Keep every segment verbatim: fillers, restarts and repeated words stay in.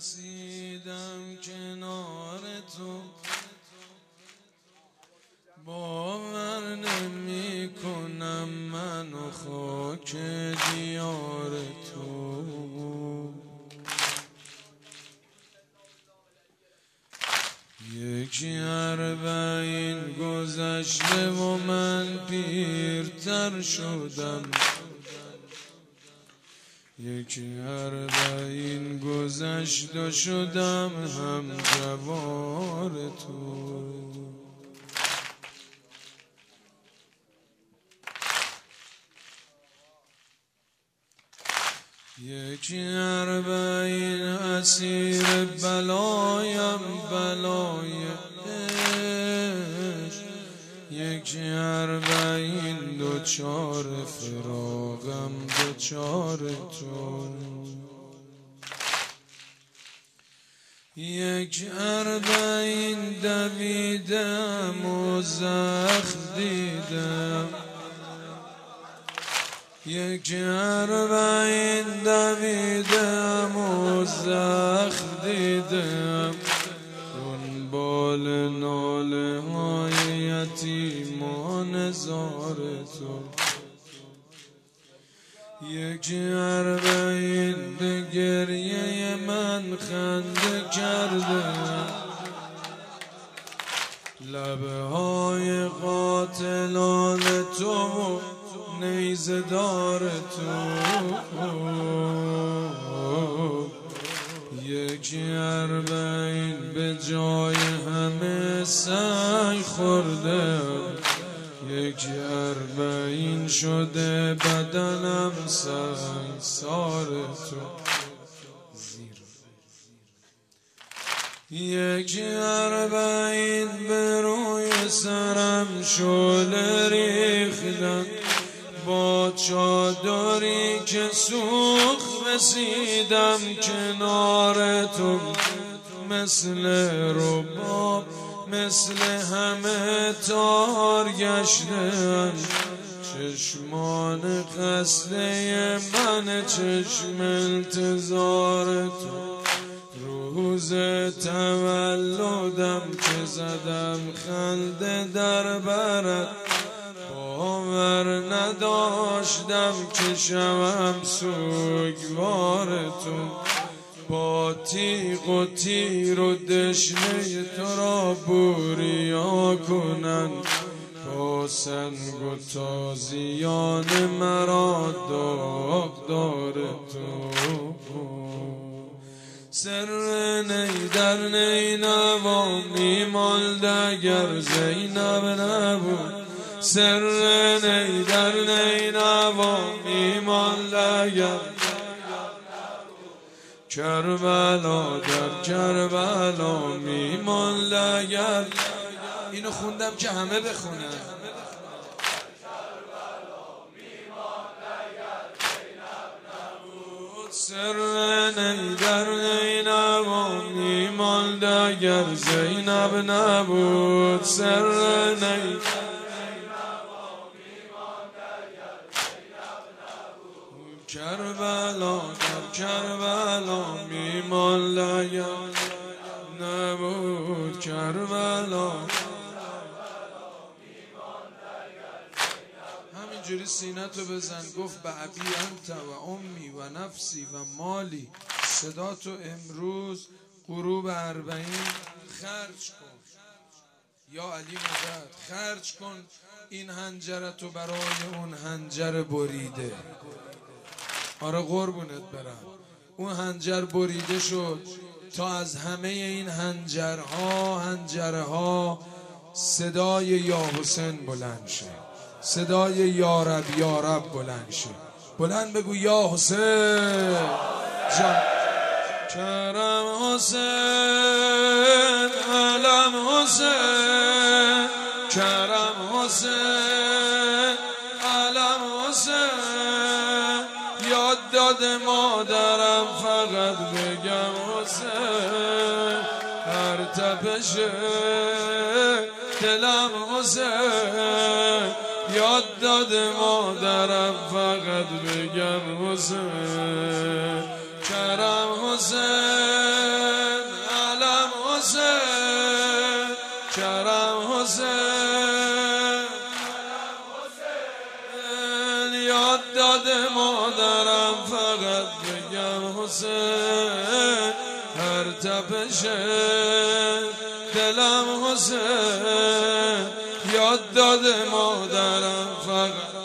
رسیدم کنار تو، باور نمی کنم منو خاک دیار تو. یکی اربعین گذشته و من پیرتر شدم، یکی اربعین گذشت و شدم هم جوار تو. یکی اربعین اسیر بلایم بلای عشق، یکی اربعین دوچار فراقم دوچار تو. یک اربعین دویدم و زخم دیدم، یک اربعین دویدم و زخم دیدم، دنبال ناله های یتیمان زار تو. یک اربعین به گریه من خنده کرده، لبه های قاتلان تو نیزه دار تو. یکی اربعین به جای همه سعی خورده، یکی اربعین شده بدنم سنگسار تو. یکی اربعین به روی سرم شعله ریختن، با چادری که سوخت رسیدم کنار تو. مثل رباب مثل همه تار گشتم، چشمان خسته من چشم انتظار تو. روز تولدم که زدم خنده در برت، باور نداشتم که شوم سوگوار تو. با تیغ و تیر و دشنه تو را بوریا کنن، با سنگ و تازیان مرا داغدار تو. سر نی در نینوا میماند اگر زینب نبود، سر نی در نینوا میماند اگر کربلا در کربلا میماند اگر. اینو خوندم که همه بخونن. سر نی در نینوا میماند اگر زینب نبود، سر نی کربلا در کربلا میماند اگر نبود، کربلا. همینجوری سینتو بزن. گفت به ابی انت و امی و نفسی و مالی. صدا تو امروز غروب اربعین خرج کن یا علی مدد، خرج کن این هنجرتو برای اون هنجر بریده. آره قربونت برم. اون هنجر بریده شد تا از همه این هنجرها هنجرها صدای یا حسین بلند شه، صدای یا رب یا رب بلند شه. بلند بگو یا حسین جان. کرم حسین علم حسین، کرم حسین علم حسین. یاد داد مادرم فقط بگم حسین، هر تپش دلم حسین. یاد داد مادرم فقط بگم حسین، کرم حسین حسین هر تپش دلم حسین یاد داده مادرم فقط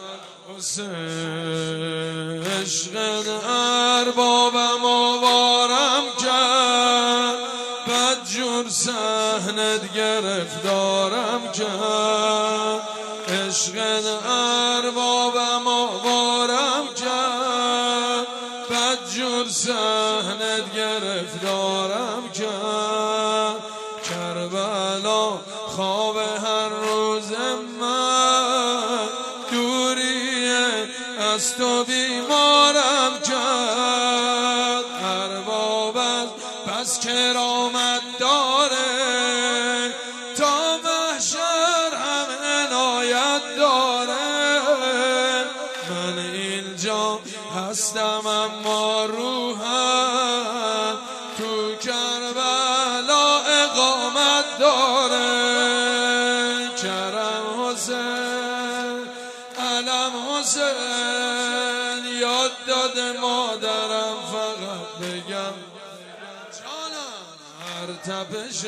حسین عشق اربابم آوارم کرد بد جور صحنت گرفتارم کرد عشق اربابم آوارم کرد بد جور صحنت گرفتارم کرد کربلا خواب هر روز من دوریه از تو بیمارم کرد اربابت پس کرامت داره تا محشر هم عنایت داره من اینجا هستم اما روحم تو کربلا اقامت داره کرم حسین علم حسین یاد داده مادرم فقط بگم جانم هر تپش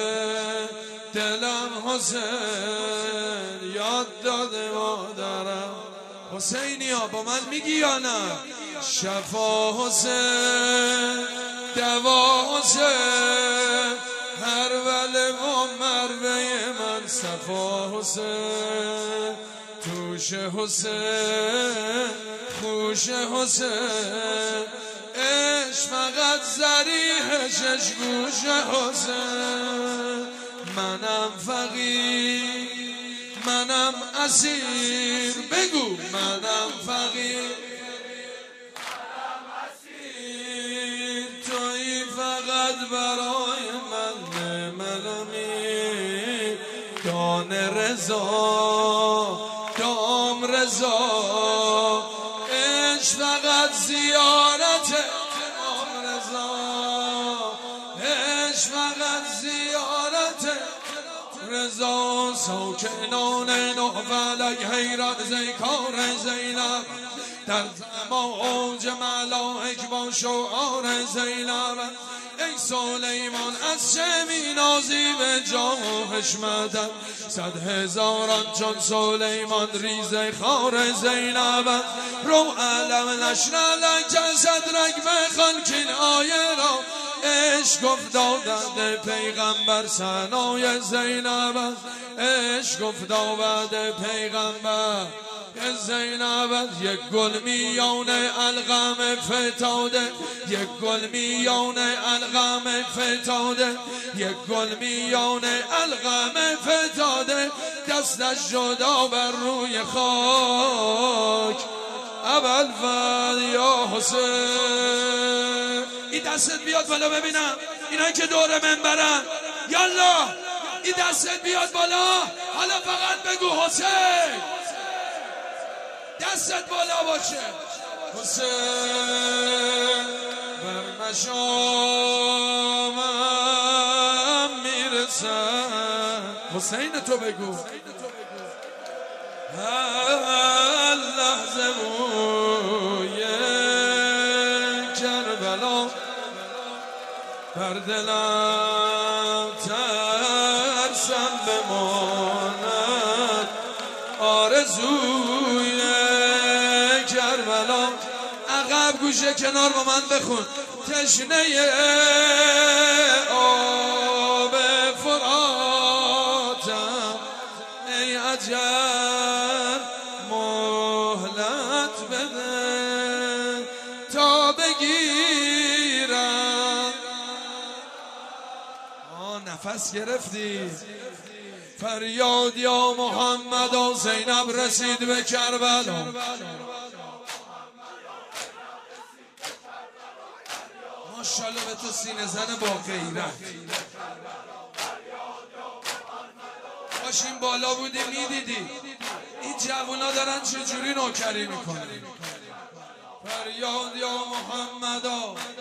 دلم حسین یاد داده مادرم حسینی ها با من میگی یا نه شفا حسین دوا حسین هر وله و مروه من صفا حسین توش حسین خوش حسین عشق فقط زریح شش گوش حسین منم فقیر منم اسیر بگو منم فقیر منم اسیر توی فقط برای من منمی دان رضا دام رضا عشق فقط زیارت امام رضا عشق فقط زیارت رضا ساکنان نوفلک حیرت زیکار زینب در اوج ملائک با شعار زینب ای سلیمان از چه مینازی به جاه و حشمتت صد هزاران چون سلیمان ریز خار زینب رو علم نشر لک صدرک بخوان کین آیه را عشق افتاده پیغمبر ثنای زینب عشق افتاده پیغمبر زینب یک گل میان القم فتاده یک گل میان القم فتاده یک گل میان القم فتاده دستش جدا بر روی خاک ابوالفضل یا حسین این دستت بیاد بالا ببینم اینا که دور منبرن یالا این دستت بیاد بالا حالا فقط بگو حسین دستت بالا باشه حسین بر مشامم میرسن حسین تو بگو هر لحظه روی کربلا بر دلم ترسم بماند آرزوی کربلا عقب گوشه کنار با من بخون تشنه آب فراتم ای عجب مهلت بده تا بگیرم آه نفس گرفتی فریاد یا محمد و زینب رسید به کربلا ماشاءالله به تو سینه زن با غیرت کاش این بالا بودی میدیدی این جوونا دارن چجوری نوکری میکنن فریاد یا محمد